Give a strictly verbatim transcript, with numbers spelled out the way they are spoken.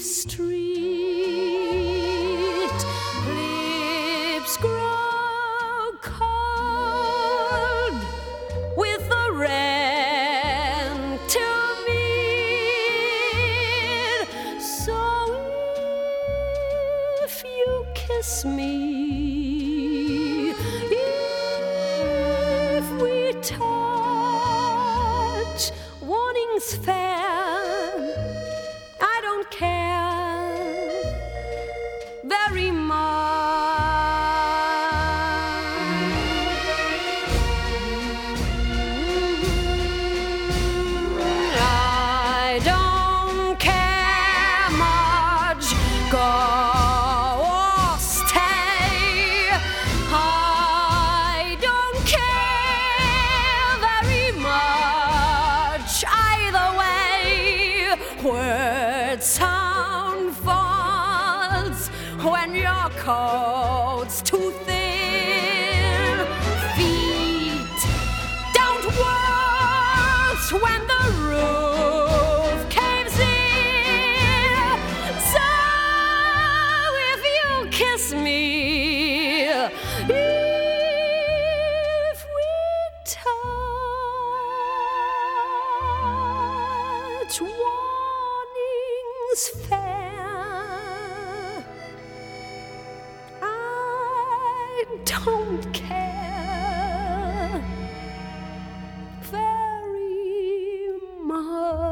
street, lips grow cold with the rain to meet. So if you kiss me, if we touch, warnings fair, I don't care very much. I don't care much. Go or stay. I don't care very much either way. Words sound false when your coat's too thin. Feet don't waltz when the roof caves in. So if you kiss me, if we touch, warnings fair, I don't care very much.